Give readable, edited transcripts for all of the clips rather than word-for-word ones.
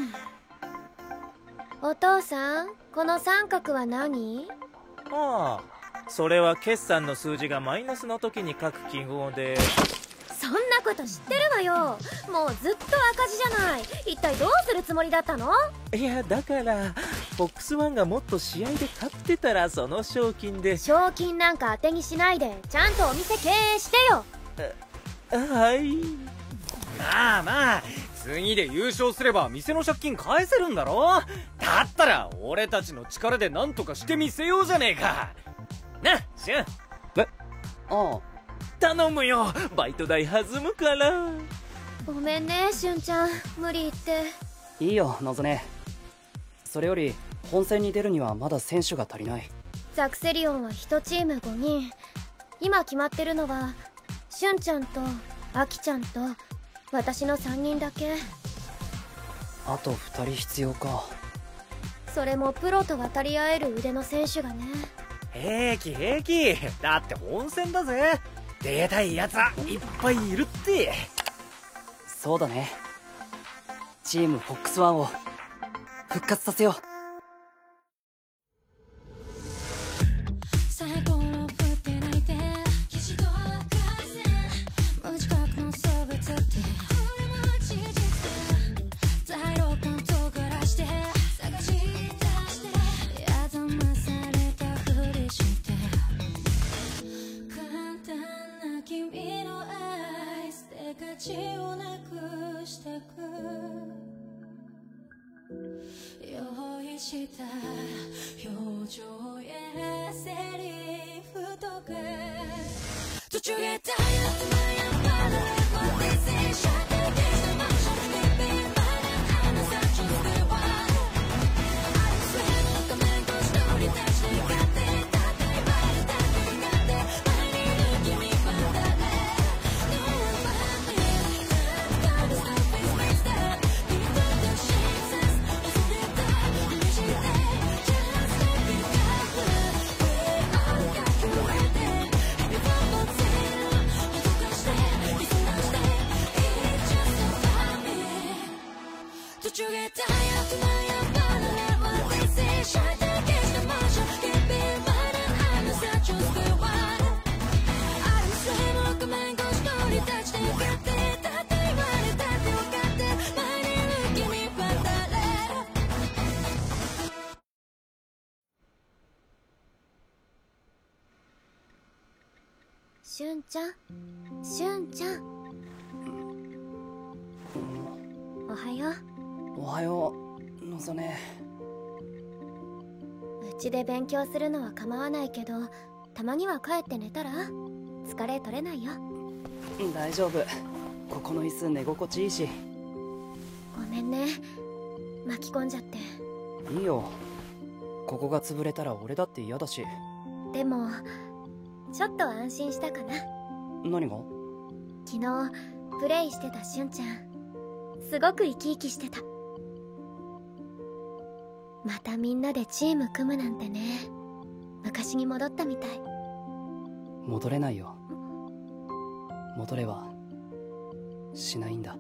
お父さん、この三角は何？ ああ、それは決算の数字がマイナスの時に書く記号で。 そんなこと知ってるわよ。もうずっと赤字じゃない。一体どうするつもりだったの？ いや、だからフォックスワンがもっと試合で勝ってたらその賞金で。 賞金なんか当てにしないで、ちゃんとお店経営してよ。 はい。 まあまあ、次で優勝すれば店の借金返せるんだろ。だったら俺たちの力で何とかしてみせようじゃねえか。な、シュン。 ああ、 頼むよ、バイト代弾むから。 ごめんね、しゅんちゃん。無理言って。 いいよ、のぞね。それより本戦に出るにはまだ選手が足りない。 ザクセリオンは1チーム5人。今決まってるのはしゅんちゃんとアキちゃんと私の3人だけ。 あと2人必要か。 それもプロと渡り合える腕の選手がね。 平気平気。だって本戦だぜ。出たいやつはいっぱいいるって。 そうだね。チームフォックスワンを復活させよう。 用意した表情やセリフとか途中でタイムマヤまだこれでシャッターでしたマンションでビーバーな話ちゅうではありそうな画面と一人たちで勝ってたって言われたってなって前にいる君は誰 No one but me I'm gonna stop this place that you got the chances恐れた無視で Just let me go We all got you ready Everyone wants it 脅かしてリスナーして It's just about me 途中でタイヤマヤバナナ What they say シャッター消したマンション Keep it running I'm not such a good one あるせの画面越しのりたちで勝ってたって言われたって分かって前にいる君は誰しゅんちゃん、しゅんちゃん。おはよう。 おはよう、のぞね。 うちで勉強するのは構わないけど、たまには帰って寝たら？疲れ取れないよ。 大丈夫。ここの椅子寝心地いいし。 ごめんね、巻き込んじゃって。 いいよ。ここが潰れたら俺だって嫌だし。 でもちょっと安心したかな。 何が？ 昨日プレイしてたしゅんちゃん、すごく生き生きしてた。またみんなでチーム組むなんてね。昔に戻ったみたい。 戻れないよ。戻れはしないんだ。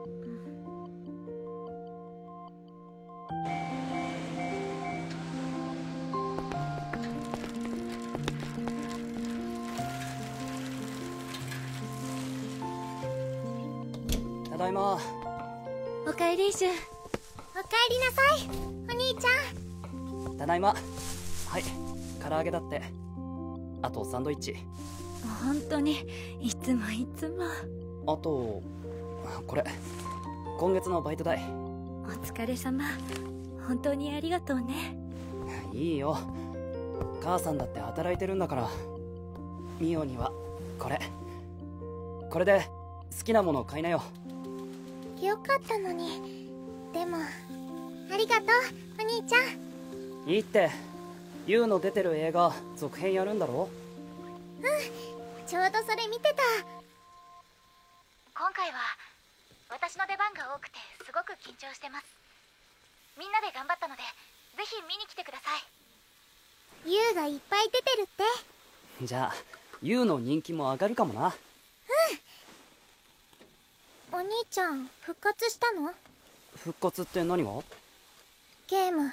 ただいま。 おかえりしゅん。おかえりなさいお兄ちゃん。 ただいま。はい、唐揚げだって。あとサンドイッチ。 本当にいつもいつも。 あとこれ今月のバイト代。 お疲れ様。本当にありがとうね。 いいよ、母さんだって働いてるんだから。ミオにはこれで好きなものを買いなよ。 よかったのに。でもありがとうお兄ちゃん。 いいって。ユウの出てる映画続編やるんだろ？ ちょうどそれ見てた。今回は私の出番が多くてすごく緊張してます。みんなで頑張ったのでぜひ見に来てください。ユウがいっぱい出てるって。 じゃあユウの人気も上がるかもな。 お兄ちゃん復活したの？ 復活って何が？ ゲーム。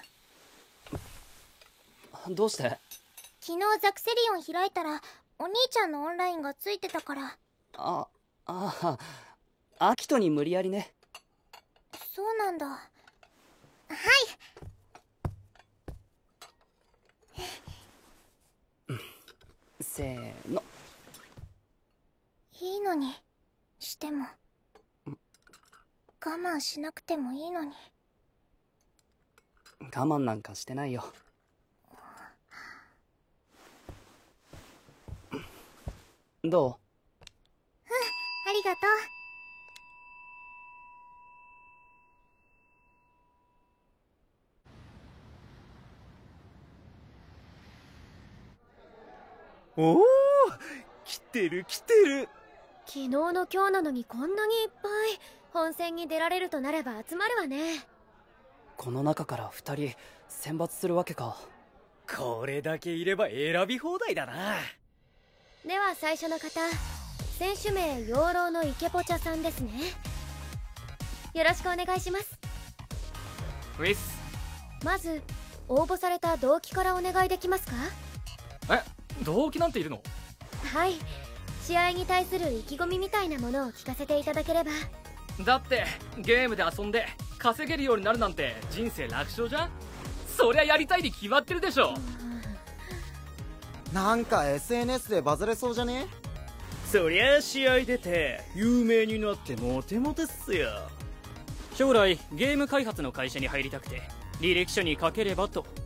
どうして？ 昨日ザクセリオン開いたらお兄ちゃんのオンラインがついてたから。 ああ、アキトに無理やりね。 そうなんだ。はい。 せーの。 いいのにしても我慢しなくてもいいのに。 我慢なんかしてないよ。どう？ ありがとう。おお、来てる来てる。 昨日の今日なのにこんなにいっぱい。本戦に出られるとなれば集まるわね。 この中から2人選抜するわけか。 これだけいれば選び放題だな。 では最初の方、選手名養老の池ポチャさんですね。よろしくお願いします。 ウィス。 まず応募された動機からお願いできますか？ 動機なんているの？ はい、試合に対する意気込みみたいなものを聞かせていただければ。 だってゲームで遊んで稼げるようになるなんて人生楽勝じゃん。そりゃやりたいに決まってるでしょ。 なんか SNS でバズれそうじゃね？ そりゃ試合出て有名になってモテモテっすよ。 将来ゲーム開発の会社に入りたくて履歴書に書ければと。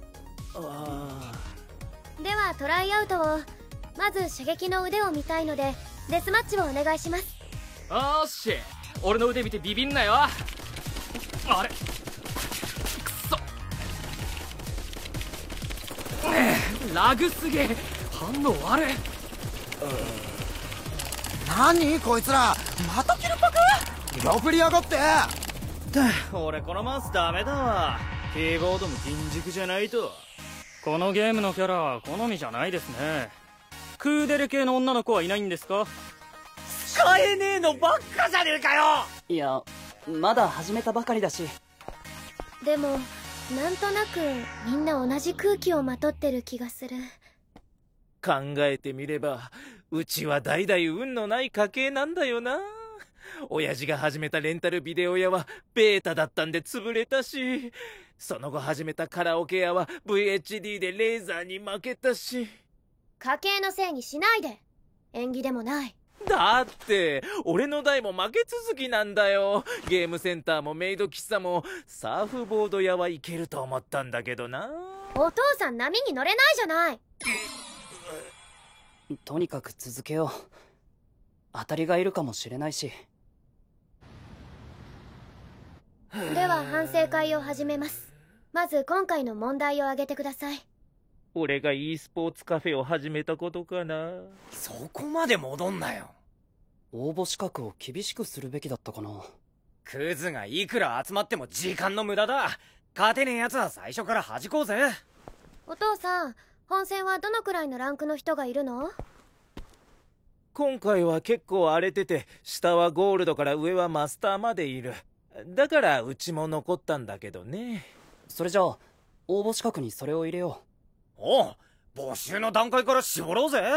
ではトライアウトを。まず射撃の腕を見たいのでデスマッチをお願いします。 おーし、俺の腕見てビビんなよ。あれくそ、ラグすげえ。反応悪い。 何こいつら、またキルパク？色振りやがって。 俺このマウスダメだわ。キーボードも銀軸じゃないと。 このゲームのキャラは好みじゃないですね。クーデレ系の女の子はいないんですか？ 使えねえのばっかじゃねえかよ。 いや、まだ始めたばかりだし。 でもなんとなくみんな同じ空気をまとってる気がする。 考えてみればうちは代々運のない家系なんだよな。親父が始めたレンタルビデオ屋はベータだったんで潰れたし、その後始めたカラオケ屋は VHD でレーザーに負けたし。 家計のせいにしないで。縁起でもない。 だって俺の代も負け続きなんだよ。ゲームセンターもメイド喫茶もサーフボード屋はいけると思ったんだけどな。 お父さん波に乗れないじゃない。 とにかく続けよう。当たりがいるかもしれないし。 では反省会を始めます。まず今回の問題を挙げてください。 俺が e スポーツカフェを始めたことかな。 そこまで戻んなよ。 応募資格を厳しくするべきだったかな。 クズがいくら集まっても時間の無駄だ。勝てねえ奴は最初から弾こうぜ。 お父さん、本戦はどのくらいのランクの人がいるの？ 今回は結構荒れてて、下はゴールドから上はマスターまでいる。だからうちも残ったんだけどね。 それじゃあ応募資格にそれを入れよう。 おう、募集の段階から絞ろうぜ。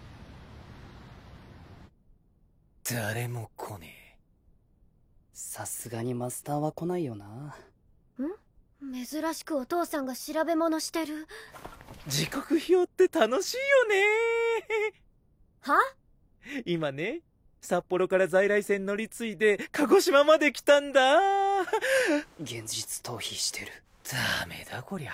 誰も来ねえ。 さすがにマスターは来ないよな。 ん？珍しくお父さんが調べ物してる。 時刻表って楽しいよね。 は？ 今ね、札幌から在来線乗り継いで鹿児島まで来たんだ。 現実逃避してる。 ダメだこりゃ。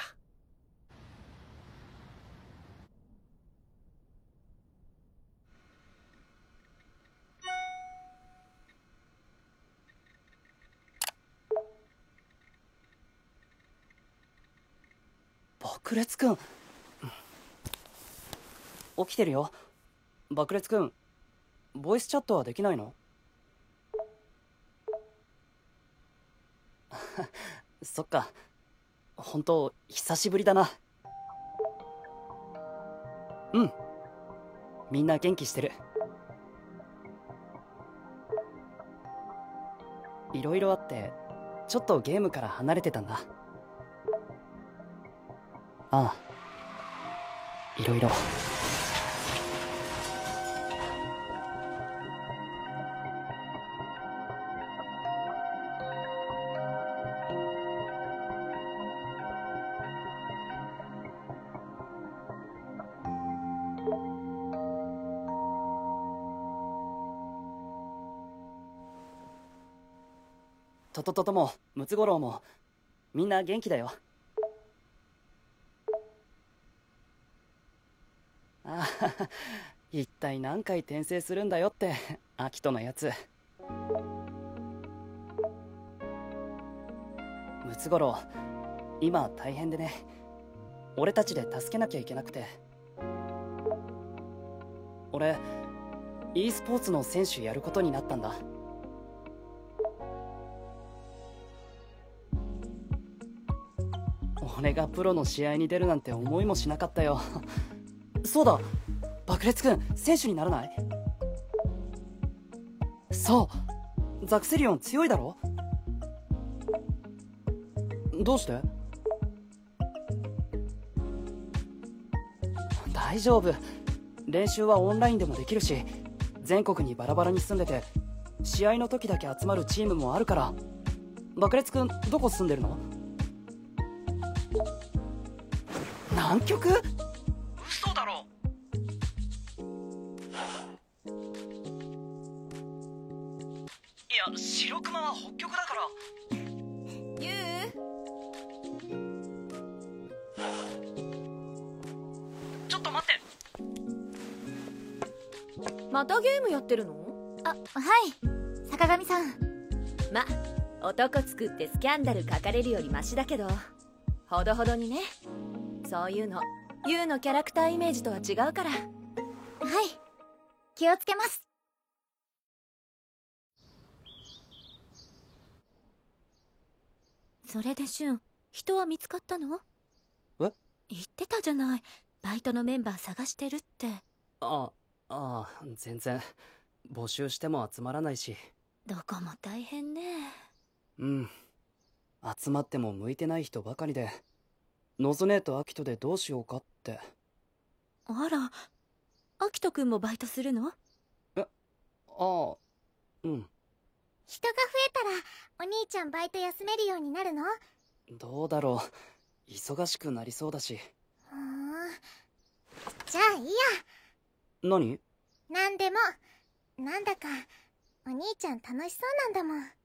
爆裂くん。起きてるよ。爆裂くん、ボイスチャットはできないの？そっか。本当久しぶりだな。うん。みんな元気してる。いろいろあってちょっとゲームから離れてたんだ。ああ、いろいろ。ともムツゴロウもみんな元気だよ。ああ、一体何回転生するんだよってアキトのやつ。ムツゴロウ、今大変でね、俺たちで助けなきゃいけなくて。俺 e スポーツの選手やることになったんだ。俺がプロの試合に出るなんて思いもしなかったよ。そうだ、爆裂くん選手にならない？そう、ザクセリオン強いだろ？どうして？大丈夫、練習はオンラインでもできるし、全国にバラバラに住んでて試合の時だけ集まるチームもあるから。爆裂くんどこ住んでるの？南極？嘘だろ。いや、白熊は北極だから。 ユウ、 ちょっと待って。 またゲームやってるの？ あ、はい、坂上さん。 ま、男作ってスキャンダル書かれるよりマシだけど、ほどほどにね。そういうのユウのキャラクターイメージとは違うから。 はい、気をつけます。 それでシュン、人は見つかったの？ え？ 言ってたじゃない、バイトのメンバー探してるって。 ああ、全然募集しても集まらないし。 どこも大変ね。 うん、集まっても向いてない人ばかりで、ノズネとアキトでどうしようかって。 あら、アキトくんもバイトするの？ ああ、うん。 人が増えたらお兄ちゃんバイト休めるようになるの？ どうだろう、忙しくなりそうだし。 じゃあいいや。 何？ なんでも。なんだかお兄ちゃん楽しそうなんだもん。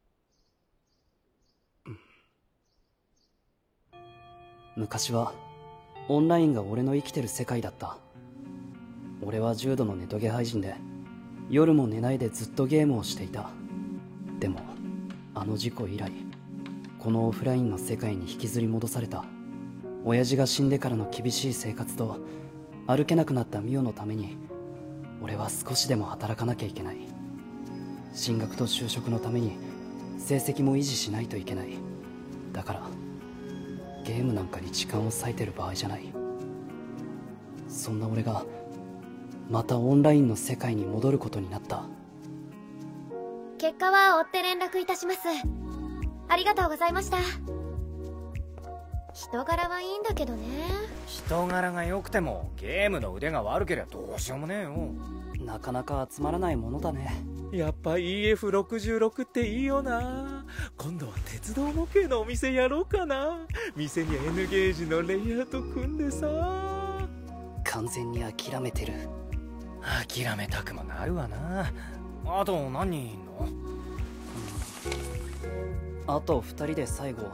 昔はオンラインが俺の生きてる世界だった。俺は重度のネトゲ廃人で、夜も寝ないでずっとゲームをしていた。でもあの事故以来、このオフラインの世界に引きずり戻された。親父が死んでからの厳しい生活と歩けなくなったミオのために、俺は少しでも働かなきゃいけない。進学と就職のために成績も維持しないといけない。だからゲームなんかに時間を割いてる場合じゃない。そんな俺がまたオンラインの世界に戻ることになった。 結果は追って連絡いたします。ありがとうございました。人柄はいいんだけどね。 人柄が良くてもゲームの腕が悪ければどうしようもねえよ。 なかなか集まらないものだね。 やっぱ EF66 っていいよな。今度は鉄道模型のお店やろうかな。店に N ゲージのレイアウト組んでさ。 完全に諦めてる。 諦めたくもなるわな。あと何人いんの？ あと2人で最後。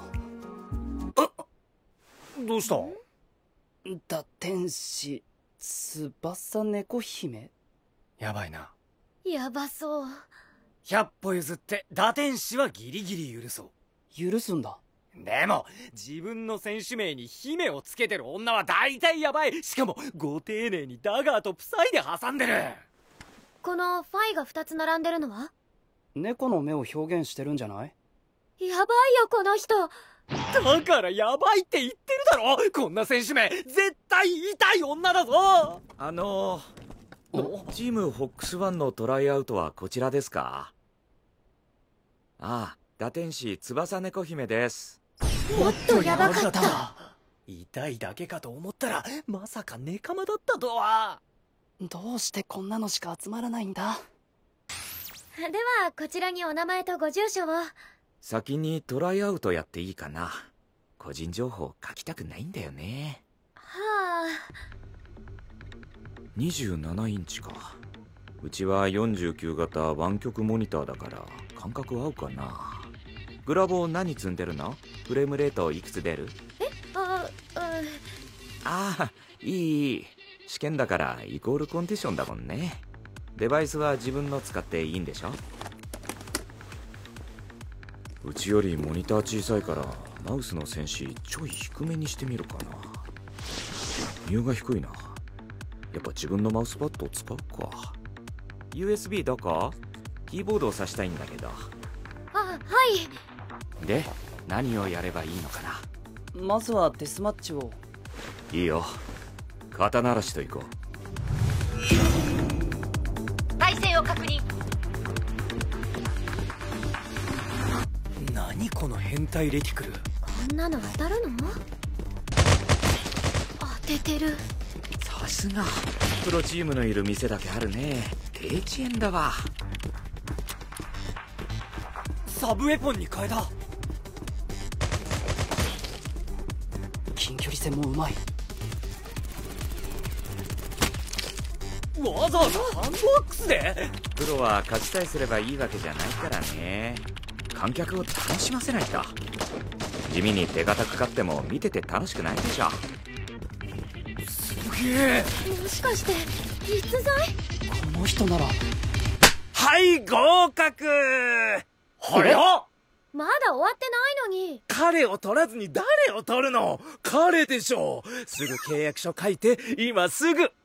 どうした？ 打天使翼猫姫。 やばいな。 やばそう。 100歩譲って打天使はギリギリ許そう。 許すんだ。 でも自分の選手名に姫をつけてる女は大体やばい。しかもご丁寧にダガーとプサイで挟んでる。 このファイが2つ並んでるのは？ 猫の目を表現してるんじゃない？ やばいよこの人。 だからやばいって言ってるだろ。こんな選手名絶対痛い女だぞ。 チームフォックス1のトライアウトはこちらですか？ああ、 打天使翼猫姫です。 もっとヤバかった。 痛いだけかと思ったらまさかネカマだったとは。 どうしてこんなのしか集まらないんだ。 ではこちらにお名前とご住所を。 先にトライアウトやっていいかな。個人情報書きたくないんだよね。 はあ。 27インチか。うちは49型湾曲モニターだから感覚合うかな。グラボ何積んでるの？フレームレートいくつ出る？ああ、いい。試験だからイコールコンディションだもんね。デバイスは自分の使っていいんでしょ？うちよりモニター小さいからマウスの線子ちょい低めにしてみるかな。乳が低いな。やっぱ自分のマウスパッドを使うか。USB どこ？キーボードを挿したいんだけど。 はい。 で、何をやればいいのかな。 まずはデスマッチを。 いいよ。肩慣らしといこう。体勢を確認。 何この変態レティクル。 こんなの当たるの？当ててる。 さすがプロチームのいる店だけあるね。低遅延だわ。 サブウェポンに変えた。 近距離戦もうまい。 わざわざハンドアックスで？ プロは勝ちさえすればいいわけじゃないからね。観客を楽しませないと。地味に手堅く勝っても見てて楽しくないでしょ。 すげえ。 もしかして実在？ この人なら。 はい、合格。 早っ。 まだ終わってないのに。 彼を取らずに誰を取るの？彼でしょ。すぐ契約書書いて、今すぐ。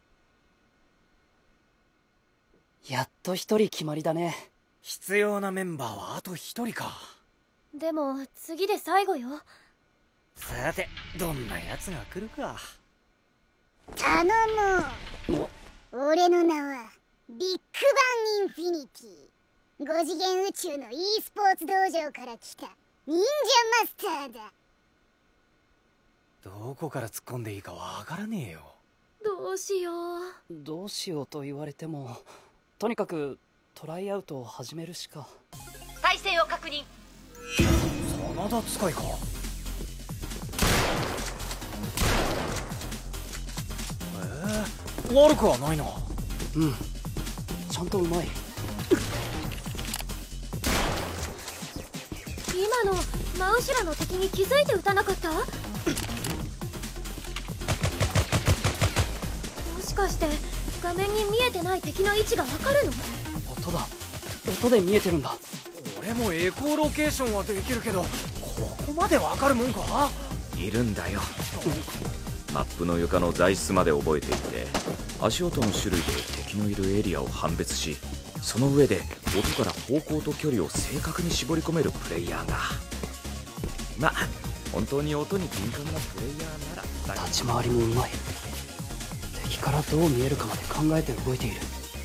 やっと一人決まりだね。 必要なメンバーはあと一人か。 でも次で最後よ。 さてどんなやつが来るか。 頼む。俺の名はビッグバンインフィニティ。5次元宇宙の e スポーツ道場から来た忍者マスターだ。 どこから突っ込んでいいかわからねえよ。 どうしよう。 どうしようと言われても、とにかくトライアウトを始めるしか。 体勢を確認。 真田使いか。悪くはないな。 うん、ちゃんとうまい。 今の真後ろの敵に気づいて撃たなかった？もしかして画面に見えてない敵の位置がわかるの？ 音だ。音で見えてるんだ。 俺もエコーロケーションはできるけど、ここまでわかるもんか？ いるんだよ。マップの床の材質まで覚えていて、足音の種類で敵のいるエリアを判別し、その上で音から方向と距離を正確に絞り込めるプレイヤーが。まあ本当に音に敏感なプレイヤーなら。 立ち回りもうまい。敵からどう見えるかまで考えて動いている。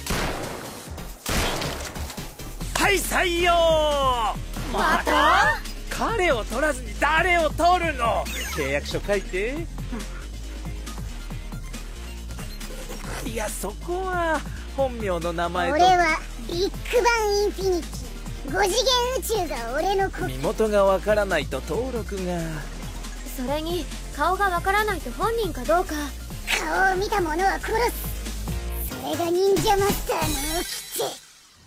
はい、採用。 また？ 彼を取らずに誰を取るの？契約書書いて。いや、そこは本名の名前と。 俺はビッグバンインフィニティ。5次元宇宙が俺の身元がわからないと登録が。 それに顔がわからないと本人かどうか。 顔を見た者は殺す。それが忍者マスターの掟。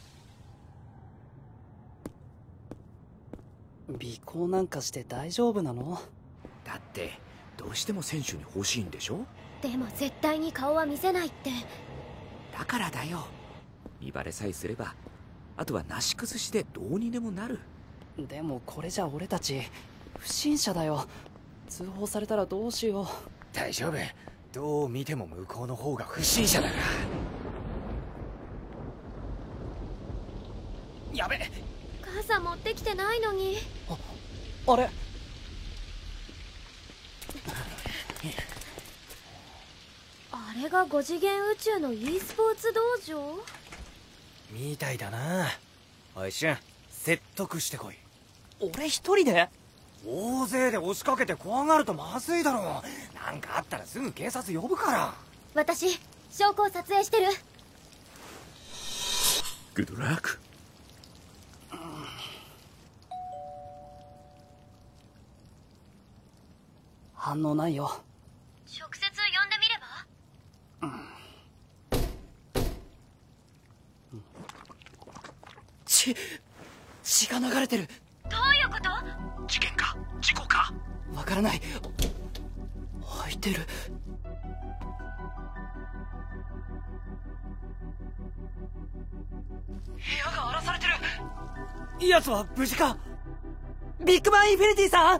尾行なんかして大丈夫なの？ だってどうしても選手に欲しいんでしょ？ でも絶対に顔は見せないって。 だからだよ。見バレさえすればあとはなし崩しでどうにでもなる。 でもこれじゃ俺たち不審者だよ。通報されたらどうしよう。 大丈夫。どう見ても向こうの方が不審者だが。やべ。 傘持ってきてないのに。 あれ？ あれが5次元宇宙の e スポーツ道場？ みたいだな。おい、シュン、説得してこい。 俺一人で？大勢で押しかけて怖がるとまずいだろう。なんかあったらすぐ警察呼ぶから。 私証拠を撮影してる。 グッドラック。 反応ないよ。 直接呼んでみれば？ 血が流れてる。 どういうこと？ 事件か事故かわからない。開いてる。 部屋が荒らされてる。奴は無事か？ビッグバンインフィニティさん。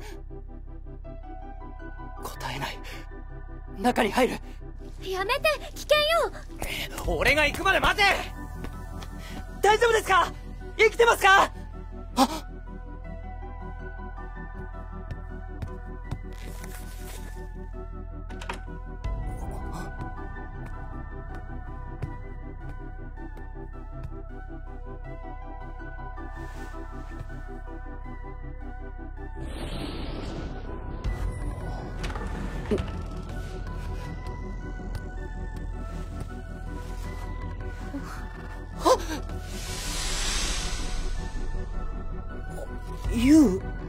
答えない。中に入る。 やめて、危険よ。 俺が行くまで待て。大丈夫ですか？生きてますか？あっ。ユウ。